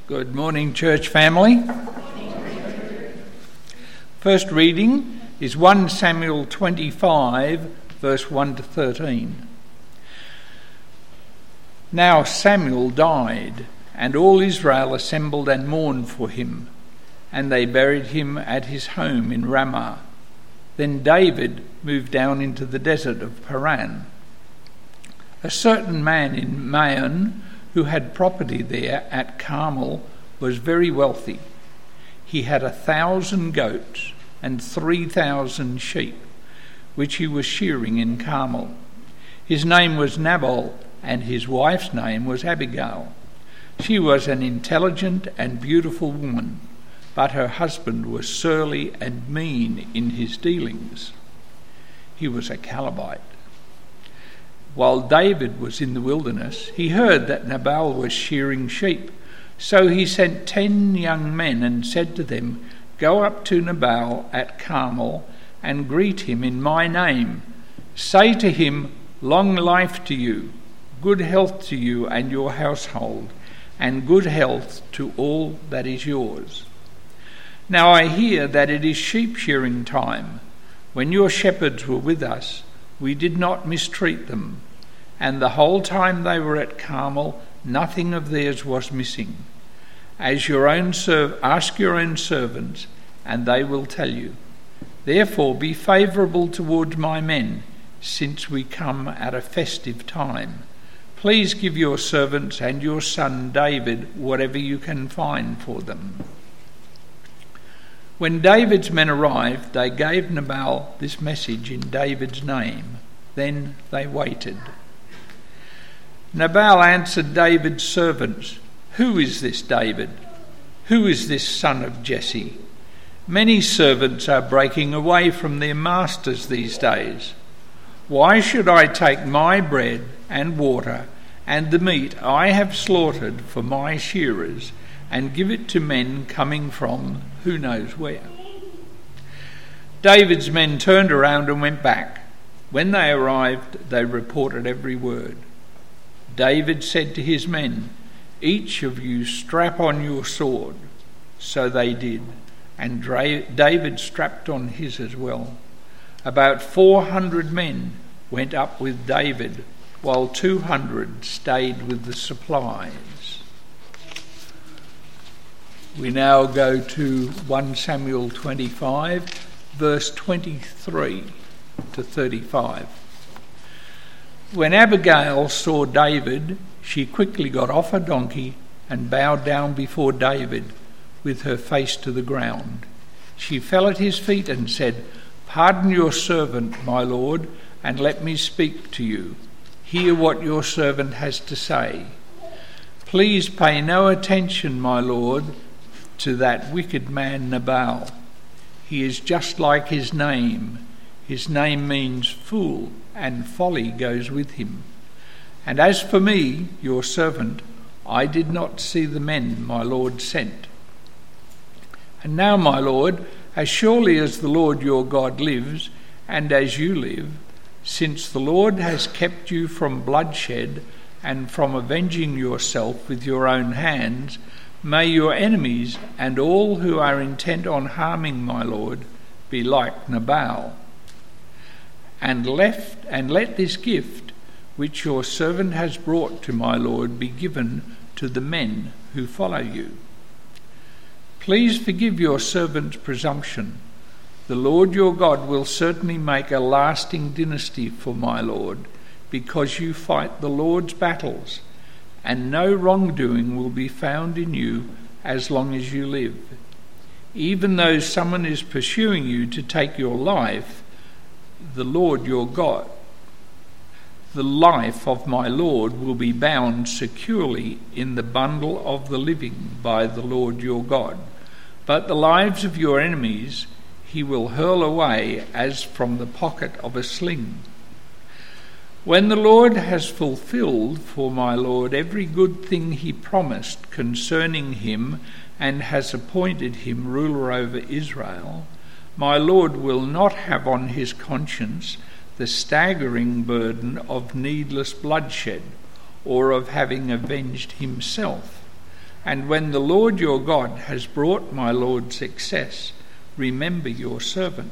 Good morning, church family. First reading is 1 Samuel 25, verse 1 to 13. Now Samuel died, and all Israel assembled and mourned for him, and they buried him at his home in Ramah. Then David moved down into the desert of Paran. A certain man in Maon, who had property there at Carmel, was very wealthy. He had 1,000 goats and 3,000 sheep, which he was shearing in Carmel. His name was Nabal, and his wife's name was Abigail. She was an intelligent and beautiful woman, but her husband was surly and mean in his dealings. He was a Calebite. While David was in the wilderness, he heard that Nabal was shearing sheep. So he sent 10 young men and said to them, "Go up to Nabal at Carmel and greet him in my name. Say to him, 'Long life to you, good health to you and your household, and good health to all that is yours. Now I hear that it is sheep shearing time. When your shepherds were with us, we did not mistreat them, and the whole time they were at Carmel, nothing of theirs was missing. Ask your own servants, and they will tell you. Therefore be favourable towards my men, since we come at a festive time. Please give your servants and your son David whatever you can find for them.' When David's men arrived, they gave Nabal this message in David's name. Then they waited. Nabal answered David's servants, 'Who is this David? Who is this son of Jesse? Many servants are breaking away from their masters these days. Why should I take my bread and water and the meat I have slaughtered for my shearers and give it to men coming from who knows where?' David's men turned around and went back. When they arrived, they reported every word. David said to his men, 'Each of you strap on your sword.' So they did, and David strapped on his as well. About 400 men went up with David, while 200 stayed with the supplies." We now go to 1 Samuel 25, verse 23 to 35. When Abigail saw David, she quickly got off her donkey and bowed down before David with her face to the ground. She fell at his feet and said, "Pardon your servant, my lord, and let me speak to you. Hear what your servant has to say. Please pay no attention, my lord, to that wicked man Nabal. He is just like his name. His name means fool, and folly goes with him. And as for me, your servant, I did not see the men my lord sent. And now, my lord, as surely as the Lord your God lives, and as you live, since the Lord has kept you from bloodshed and from avenging yourself with your own hands, may your enemies and all who are intent on harming my lord be like Nabal. And let this gift which your servant has brought to my lord be given to the men who follow you. Please forgive your servant's presumption. The Lord your God will certainly make a lasting dynasty for my lord, because you fight the Lord's battles, and no wrongdoing will be found in you as long as you live. Even though someone is pursuing you to take your life, the Lord your God, the life of my Lord will be bound securely in the bundle of the living by the Lord your God. But the lives of your enemies he will hurl away as from the pocket of a sling. When the Lord has fulfilled for my Lord every good thing he promised concerning him and has appointed him ruler over Israel, my Lord will not have on his conscience the staggering burden of needless bloodshed or of having avenged himself. And when the Lord your God has brought my Lord success, remember your servant."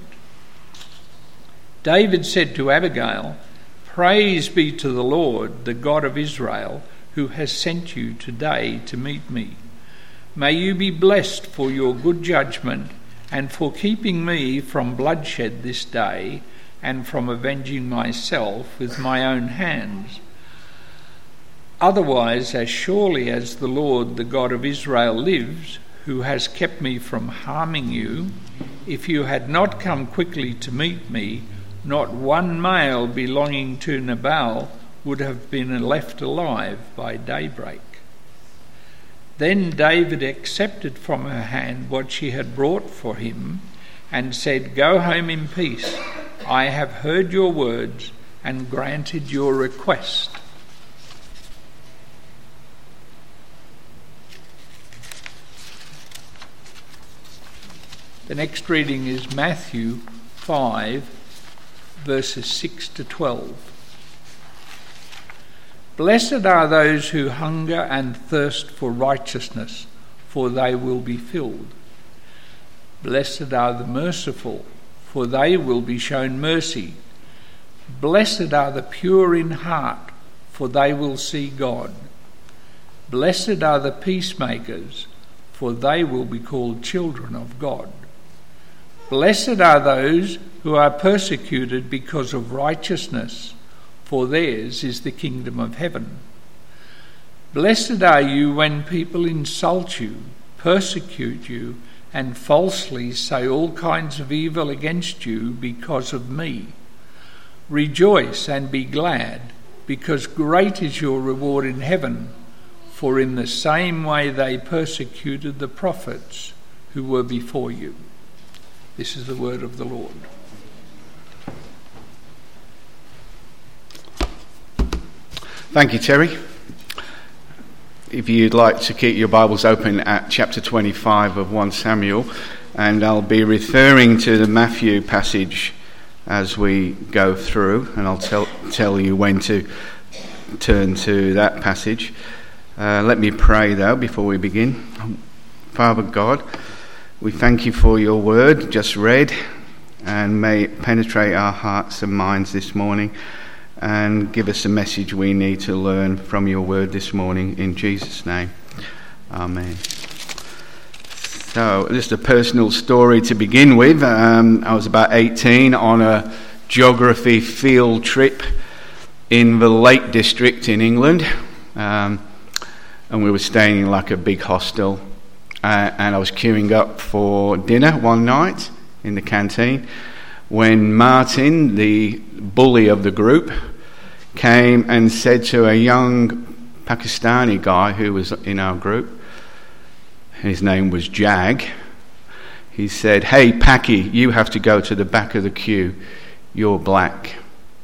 David said to Abigail, "Praise be to the Lord, the God of Israel, who has sent you today to meet me. May you be blessed for your good judgment and for keeping me from bloodshed this day and from avenging myself with my own hands. Otherwise, as surely as the Lord, the God of Israel, lives, who has kept me from harming you, if you had not come quickly to meet me, not one male belonging to Nabal would have been left alive by daybreak." Then David accepted from her hand what she had brought for him and said, "Go home in peace. I have heard your words and granted your request." The next reading is Matthew 5, verses 6 to 12. "Blessed are those who hunger and thirst for righteousness, for they will be filled. Blessed are the merciful, for they will be shown mercy. Blessed are the pure in heart, for they will see God. Blessed are the peacemakers, for they will be called children of God. Blessed are those who are persecuted because of righteousness, for theirs is the kingdom of heaven. Blessed are you when people insult you, persecute you, and falsely say all kinds of evil against you because of me. Rejoice and be glad, because great is your reward in heaven, for in the same way they persecuted the prophets who were before you." This is the word of the Lord. Thank you, Terry. If you'd like to keep your Bibles open at chapter 25 of 1 Samuel, and I'll be referring to the Matthew passage as we go through, and I'll tell you when to turn to that passage. Let me pray, though, before we begin. Father God, we thank you for your word just read, and may it penetrate our hearts and minds this morning and give us a message we need to learn from your word this morning. In Jesus' name, amen. So, just a personal story to begin with. I was about 18 on a geography field trip in the Lake District in England, and we were staying in like a big hostel. And I was queuing up for dinner one night in the canteen when Martin, the bully of the group, came and said to a young Pakistani guy who was in our group, his name was Jag, he said, "Hey, Paki, you have to go to the back of the queue. You're black."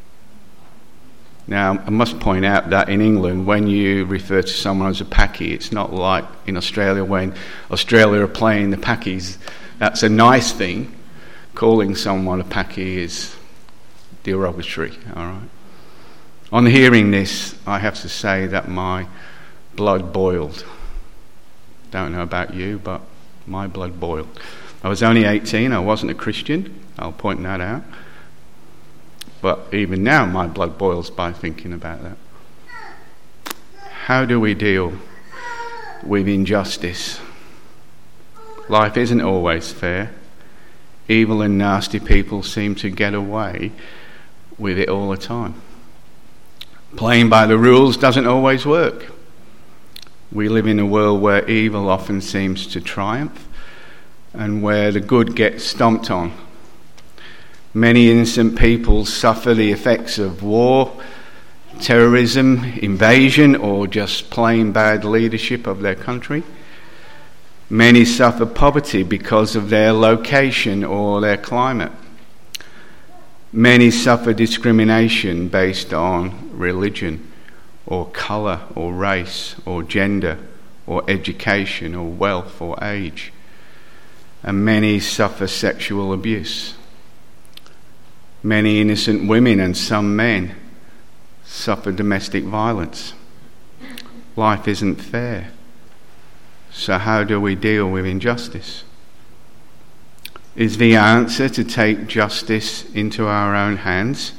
Now, I must point out that in England, when you refer to someone as a Paki, it's not like in Australia when Australia are playing the Pakis. That's a nice thing. Calling someone a Paki is derogatory, all right? On hearing this, I have to say that my blood boiled. Don't know about you, but my blood boiled. I was only 18, I wasn't a Christian, I'll point that out. But even now, my blood boils by thinking about that. How do we deal with injustice? Life isn't always fair. Evil and nasty people seem to get away with it all the time. Playing by the rules doesn't always work. We live in a world where evil often seems to triumph and where the good get stomped on. Many innocent people suffer the effects of war, terrorism, invasion, or just plain bad leadership of their country. Many suffer poverty because of their location or their climate. Many suffer discrimination based on religion, or colour, or race, or gender, or education, or wealth, or age. And many suffer sexual abuse. Many innocent women and some men suffer domestic violence. Life isn't fair. So how do we deal with injustice? Is the answer to take justice into our own hands?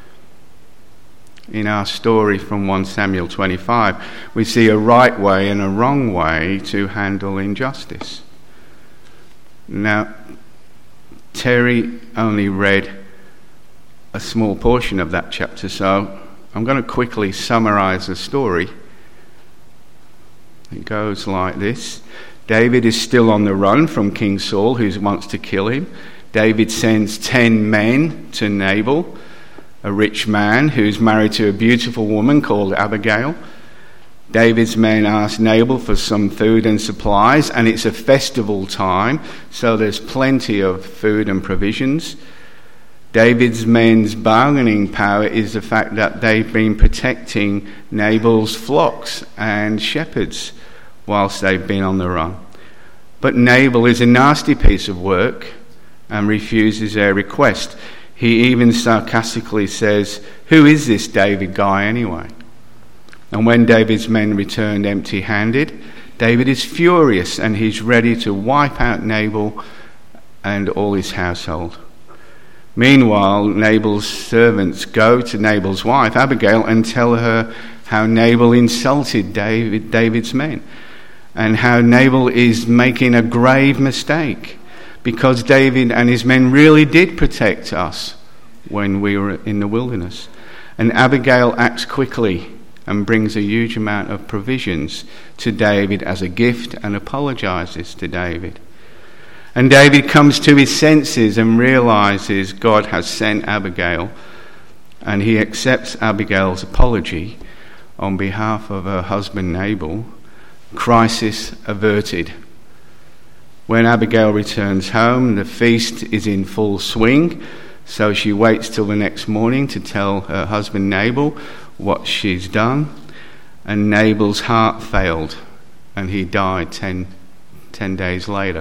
In our story from 1 Samuel 25, we see a right way and a wrong way to handle injustice. Now, Terry only read a small portion of that chapter, so I'm going to quickly summarize the story. It goes like this. David is still on the run from King Saul, who wants to kill him. David sends 10 men to Nabal, a rich man who's married to a beautiful woman called Abigail. David's men ask Nabal for some food and supplies, and it's a festival time, so there's plenty of food and provisions. David's men's bargaining power is the fact that they've been protecting Nabal's flocks and shepherds whilst they've been on the run. But Nabal is a nasty piece of work and refuses their request. He even sarcastically says, "Who is this David guy anyway?" And when David's men returned empty-handed, David is furious and he's ready to wipe out Nabal and all his household. Meanwhile, Nabal's servants go to Nabal's wife, Abigail, and tell her how Nabal insulted David's men and how Nabal is making a grave mistake because David and his men really did protect us when we were in the wilderness. And Abigail acts quickly and brings a huge amount of provisions to David as a gift and apologizes to David. And David comes to his senses and realizes God has sent Abigail, and he accepts Abigail's apology on behalf of her husband Nabal. Crisis averted. When Abigail returns home, the feast is in full swing, so she waits till the next morning to tell her husband Nabal what she's done, and Nabal's heart failed and he died 10 days later.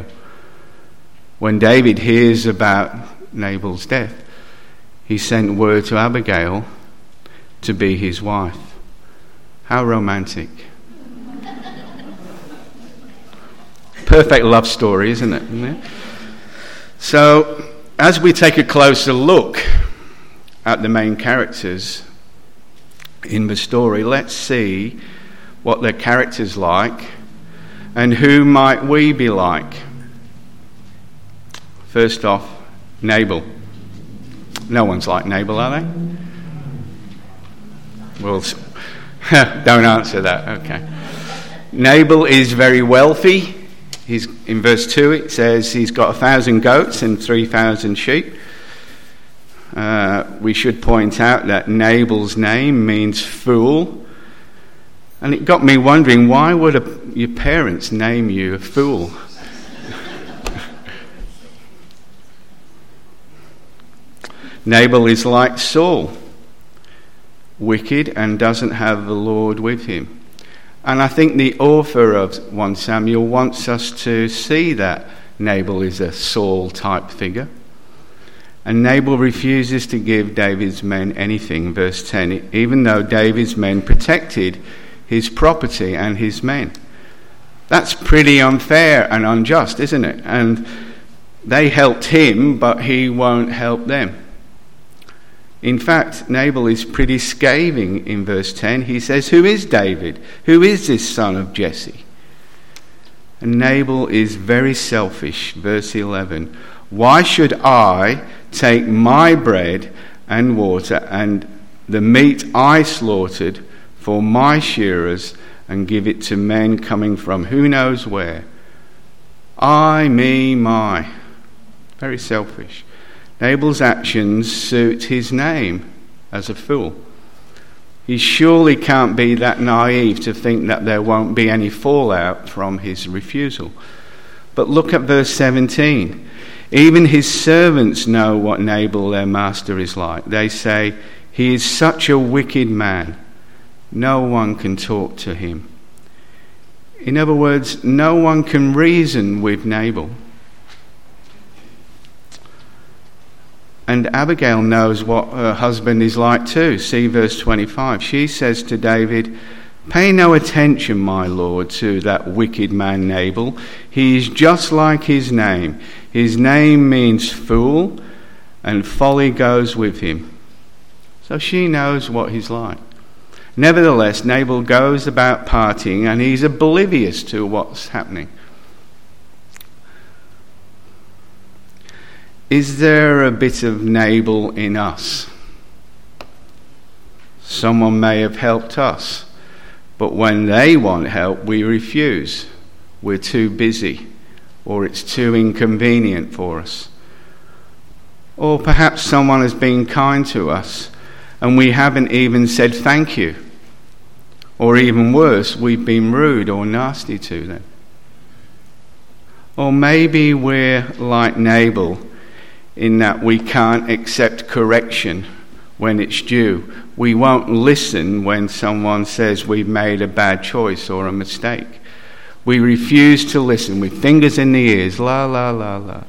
When David hears about Nabal's death, he sent word to Abigail to be his wife. How romantic. Perfect love story, isn't it? So, as we take a closer look at the main characters in the story, let's see what their character's like and who might we be like. First off, Nabal. No one's like Nabal, are they? Well, don't answer that. Okay. Nabal is very wealthy. He's in verse 2 it says he's got 1,000 goats and 3,000 sheep. We should point out that Nabal's name means fool. And it got me wondering, why would your parents name you a fool? Nabal is like Saul, wicked and doesn't have the Lord with him. And I think the author of 1 Samuel wants us to see that Nabal is a Saul-type figure. And Nabal refuses to give David's men anything, verse 10, even though David's men protected his property and his men. That's pretty unfair and unjust, isn't it? And they helped him, but he won't help them. In fact, Nabal is pretty scathing in verse 10. He says, "Who is David? Who is this son of Jesse?" And Nabal is very selfish. Verse 11, "Why should I take my bread and water and the meat I slaughtered for my shearers and give it to men coming from who knows where? I, me, my." Very selfish. Nabal's actions suit his name as a fool. He surely can't be that naive to think that there won't be any fallout from his refusal. But look at verse 17. Even his servants know what Nabal, their master, is like. They say, "He is such a wicked man. No one can talk to him." In other words, no one can reason with Nabal. And Abigail knows what her husband is like too. See verse 25. She says to David, Pay no attention, my lord, to that wicked man Nabal. He is just like his name. His name means fool, and folly goes with him. So she knows what he's like. Nevertheless, Nabal goes about partying, and he's oblivious to what's happening. Is there a bit of Nabal in us? Someone may have helped us, but when they want help, we refuse. We're too busy, or it's too inconvenient for us. Or perhaps someone has been kind to us, and we haven't even said thank you. Or even worse, we've been rude or nasty to them. Or maybe we're like Nabal in that we can't accept correction when it's due. We won't listen when someone says we've made a bad choice or a mistake. We refuse to listen with fingers in the ears, la, la, la, la.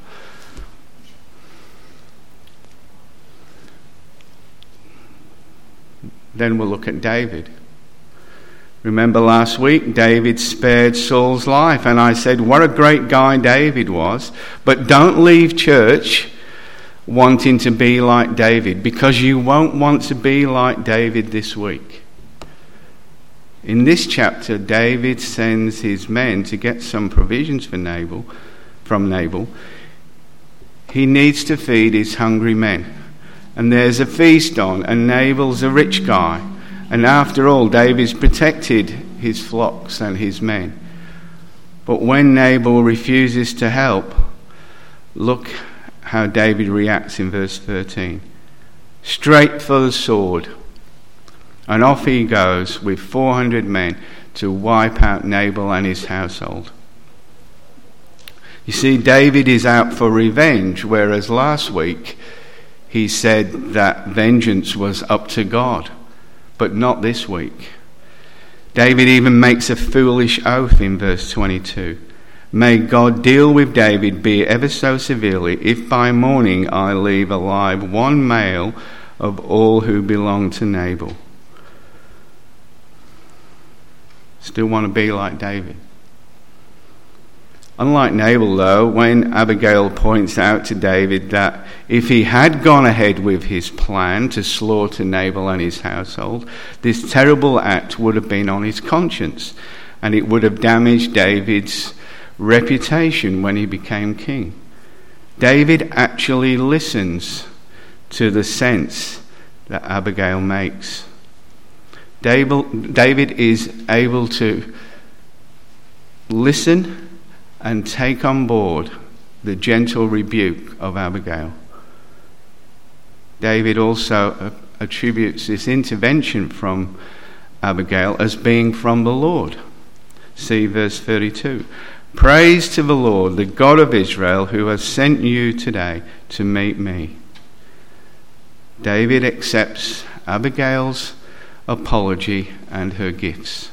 Then we'll look at David. Remember last week, David spared Saul's life, and I said what a great guy David was. But don't leave church wanting to be like David, because you won't want to be like David this week. In this chapter, David sends his men to get some provisions from Nabal. He needs to feed his hungry men. And there's a feast on, and Nabal's a rich guy. And after all, David's protected his flocks and his men. But when Nabal refuses to help, look how David reacts in verse 13. Straight for the sword. And off he goes with 400 men to wipe out Nabal and his household. You see, David is out for revenge, whereas last week he said that vengeance was up to God. But not this week. David even makes a foolish oath in verse 22. May God deal with David, be it ever so severely, if by morning I leave alive one male of all who belong to Nabal. Still want to be like David. Unlike Nabal, though, when Abigail points out to David that if he had gone ahead with his plan to slaughter Nabal and his household, this terrible act would have been on his conscience, and it would have damaged David's reputation when he became king. David actually listens to the sense that Abigail makes. David is able to listen and take on board the gentle rebuke of Abigail. David also attributes this intervention from Abigail as being from the Lord. See verse 32. Praise to the Lord, the God of Israel, who has sent you today to meet me. David accepts Abigail's apology and her gifts.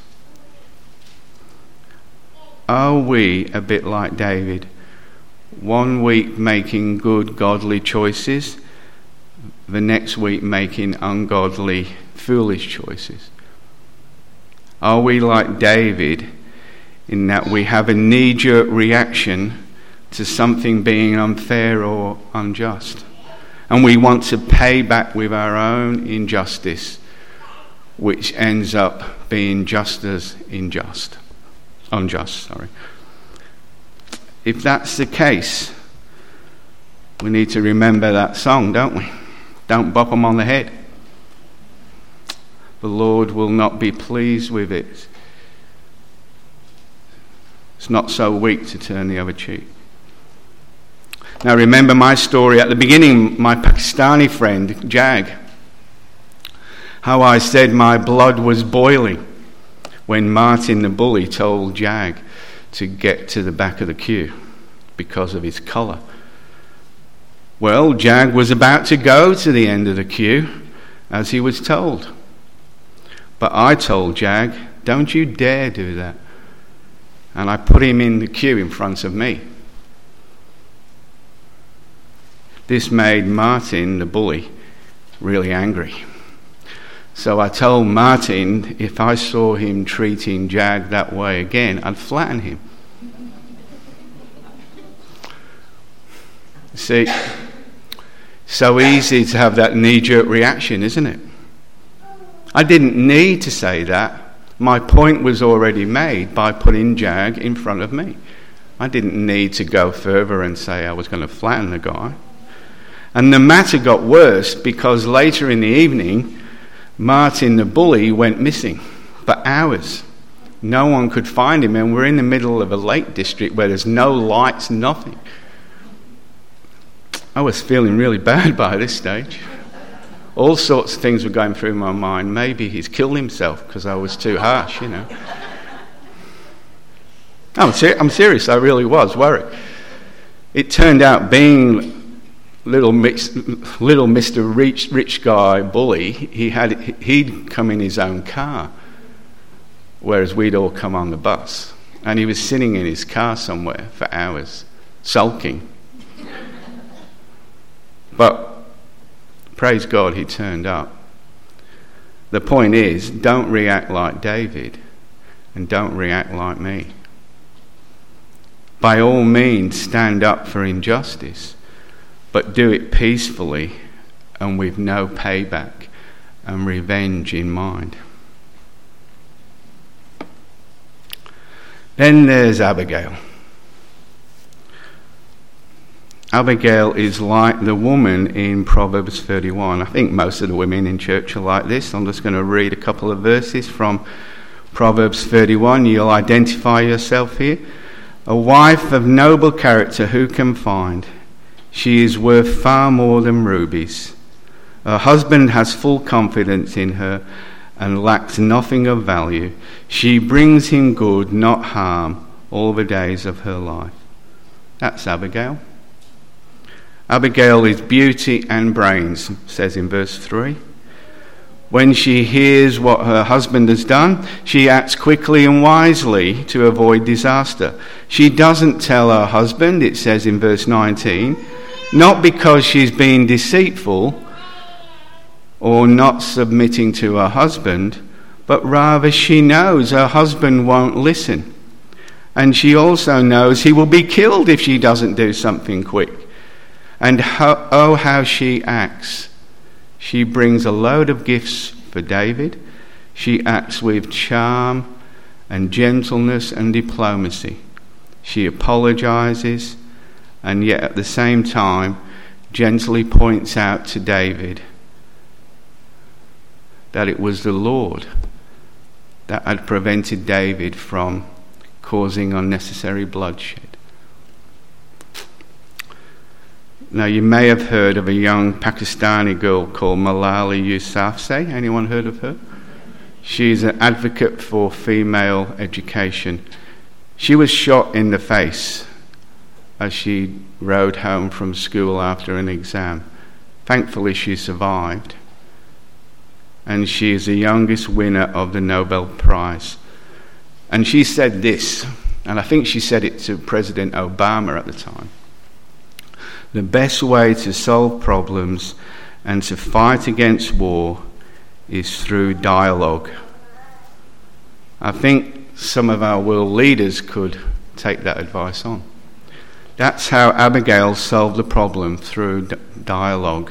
Are we a bit like David? One week making good, godly choices, the next week making ungodly, foolish choices. Are we like David in that we have a knee-jerk reaction to something being unfair or unjust, and we want to pay back with our own injustice, which ends up being just as unjust? If that's the case, we need to remember that song, don't we? Don't bop them on the head. The Lord will not be pleased with it. It's not so weak to turn the other cheek. Now remember my story at the beginning, my Pakistani friend, Jag. How I said my blood was boiling when Martin the bully told Jag to get to the back of the queue because of his colour. Well, Jag was about to go to the end of the queue as he was told. But I told Jag, don't you dare do that. And I put him in the queue in front of me. This made Martin the bully really angry. So I told Martin if I saw him treating Jag that way again, I'd flatten him. See, so easy to have that knee-jerk reaction, isn't it? I didn't need to say that. My point was already made by putting Jag in front of me. I didn't need to go further and say I was going to flatten the guy. And the matter got worse because later in the evening, Martin the bully went missing for hours. No one could find him, and we're in the middle of a lake district where there's no lights, nothing. I was feeling really bad by this stage. All sorts of things were going through my mind. Maybe he's killed himself because I was too harsh, you know. I'm serious, I really was worried. It turned out being little Mr. Rich guy bully, he'd come in his own car, whereas we'd all come on the bus. And he was sitting in his car somewhere for hours, sulking. But praise God, he turned up. The point is, don't react like David and don't react like me. By all means, stand up for injustice, but do it peacefully and with no payback and revenge in mind. Then there's Abigail. Abigail is like the woman in Proverbs 31. I think most of the women in church are like this. I'm just going to read a couple of verses from Proverbs 31. You'll identify yourself here. A wife of noble character who can find? She is worth far more than rubies. Her husband has full confidence in her and lacks nothing of value. She brings him good, not harm, all the days of her life. That's Abigail. Abigail is beauty and brains, says in verse 3. When she hears what her husband has done, she acts quickly and wisely to avoid disaster. She doesn't tell her husband, it says in verse 19, not because she's being deceitful or not submitting to her husband, but rather she knows her husband won't listen. And she also knows he will be killed if she doesn't do something quick. And how she acts. She brings a load of gifts for David. She acts with charm and gentleness and diplomacy. She apologizes and yet at the same time gently points out to David that it was the Lord that had prevented David from causing unnecessary bloodshed. Now, you may have heard of a young Pakistani girl called Malala Yousafzai. Anyone heard of her? She's an advocate for female education. She was shot in the face as she rode home from school after an exam. Thankfully, she survived. And she is the youngest winner of the Nobel Prize. And she said this, and I think she said it to President Obama at the time. The best way to solve problems and to fight against war is through dialogue. I think some of our world leaders could take that advice on. That's how Abigail solved the problem, through dialogue.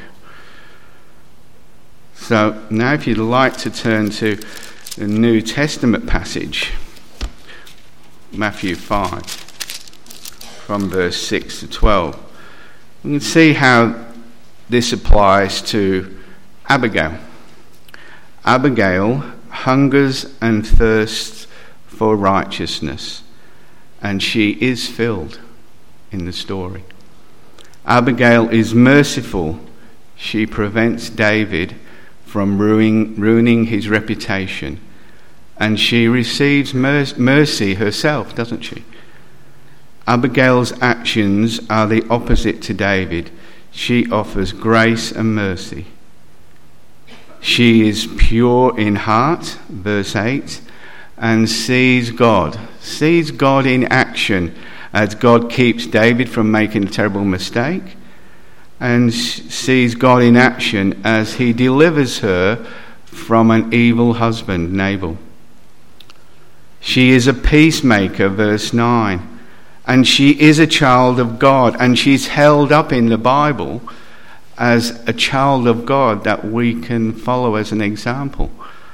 So now if you'd like to turn to the New Testament passage, Matthew 5, from verse 6 to 12. You can see how this applies to Abigail. Abigail hungers and thirsts for righteousness, and she is filled in the story. Abigail is merciful. She prevents David from ruining his reputation, and she receives mercy herself, doesn't she? Abigail's actions are the opposite to David. She offers grace and mercy. She is pure in heart, verse 8, and sees God in action as God keeps David from making a terrible mistake, and sees God in action as he delivers her from an evil husband, Nabal. She is a peacemaker, verse 9, and she is a child of God, and she's held up in the Bible as a child of God that we can follow as an example.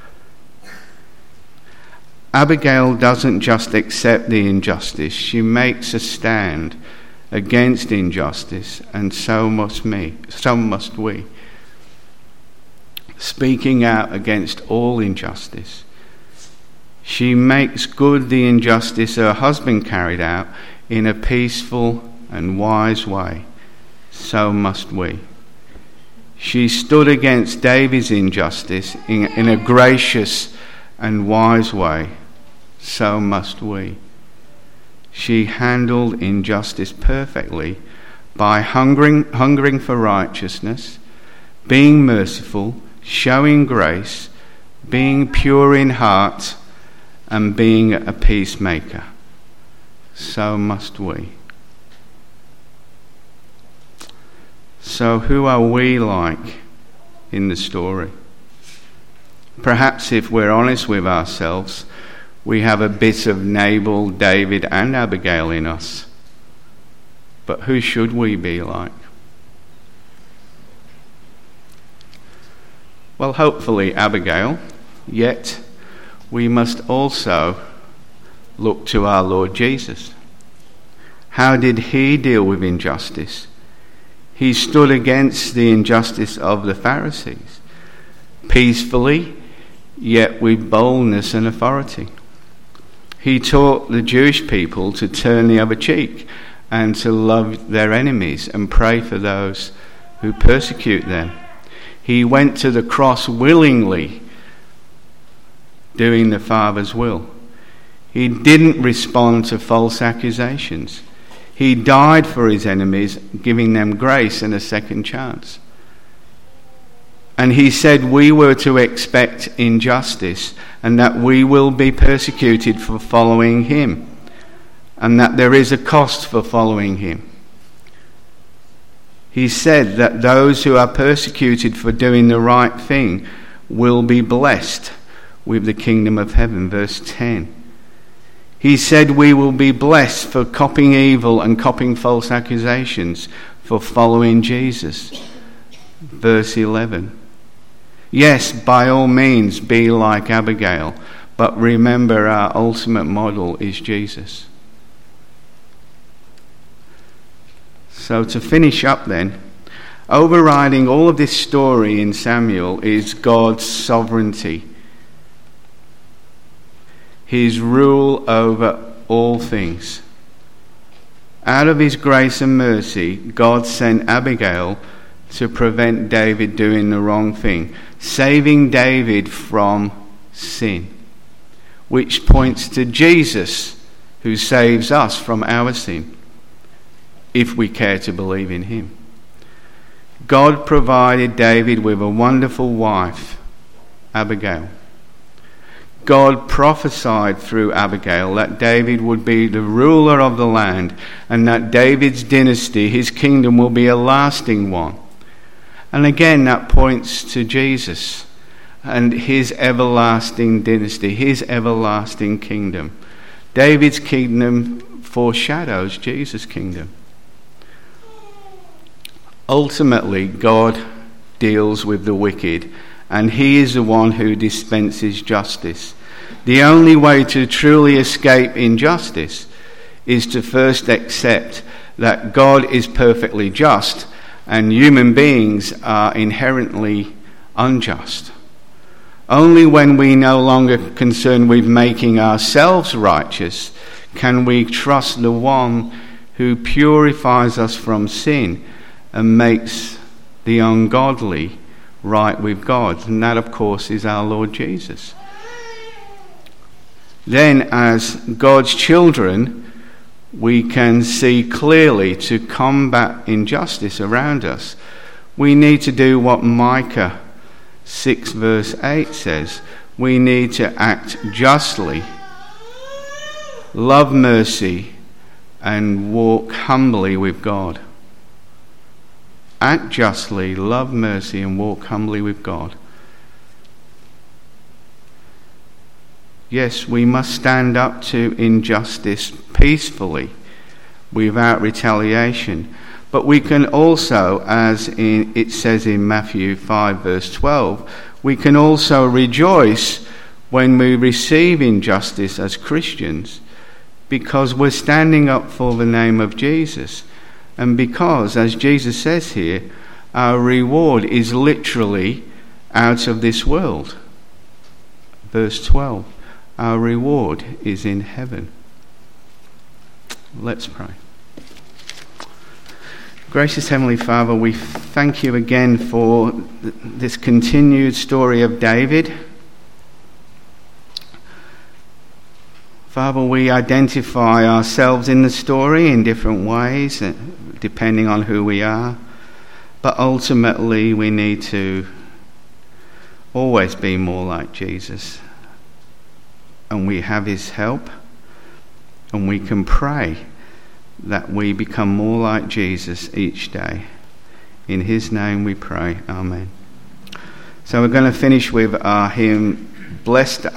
Abigail doesn't just accept the injustice, she makes a stand against injustice, and so must we. Speaking out against all injustice. She makes good the injustice her husband carried out in a peaceful and wise way. So must we. She stood against David's injustice in a gracious and wise way. So must we. She handled injustice perfectly by hungering for righteousness, being merciful, showing grace, being pure in heart, and being a peacemaker. So must we. So who are we like in the story? Perhaps if we're honest with ourselves, we have a bit of Nabal, David and Abigail in us. But who should we be like? Well, hopefully Abigail, yet we must also look to our Lord Jesus. How did he deal with injustice? He stood against the injustice of the Pharisees, peacefully, yet with boldness and authority. He taught the Jewish people to turn the other cheek and to love their enemies and pray for those who persecute them. He went to the cross willingly, doing the Father's will. He didn't respond to false accusations. He died for his enemies, giving them grace and a second chance. And he said we were to expect injustice and that we will be persecuted for following him, and that there is a cost for following him. He said that those who are persecuted for doing the right thing will be blessed with the kingdom of heaven, verse 10. He said we will be blessed for copying evil and copying false accusations for following Jesus, verse 11. Yes, by all means be like Abigail, but remember our ultimate model is Jesus. So to finish up then, overriding all of this story in Samuel is God's sovereignty. His rule over all things. Out of his grace and mercy, God sent Abigail to prevent David doing the wrong thing, saving David from sin, which points to Jesus, who saves us from our sin, if we care to believe in him. God provided David with a wonderful wife, Abigail. God prophesied through Abigail that David would be the ruler of the land and that David's dynasty, his kingdom, will be a lasting one. And again, that points to Jesus and his everlasting dynasty, his everlasting kingdom. David's kingdom foreshadows Jesus' kingdom. Ultimately, God deals with the wicked, and he is the one who dispenses justice. The only way to truly escape injustice is to first accept that God is perfectly just and human beings are inherently unjust. Only when we no longer concerned with making ourselves righteous can we trust the one who purifies us from sin and makes the ungodly right with God. And that, of course, is our Lord Jesus. Then, as God's children, we can see clearly to combat injustice around us. We need to do what Micah 6 verse 8 says. We need to act justly, love mercy, and walk humbly with God. Act justly, love mercy, and walk humbly with God. Yes, we must stand up to injustice peacefully, without retaliation. But we can also, as it says in Matthew 5 verse 12, we can also rejoice when we receive injustice as Christians, because we're standing up for the name of Jesus. And because, as Jesus says here, our reward is literally out of this world. Verse 12, our reward is in heaven. Let's pray. Gracious Heavenly Father, we thank you again for this continued story of David. Father, we identify ourselves in the story in different ways, depending on who we are. But ultimately, we need to always be more like Jesus. And we have his help. And we can pray that we become more like Jesus each day. In his name we pray. Amen. So we're going to finish with our hymn, Blessed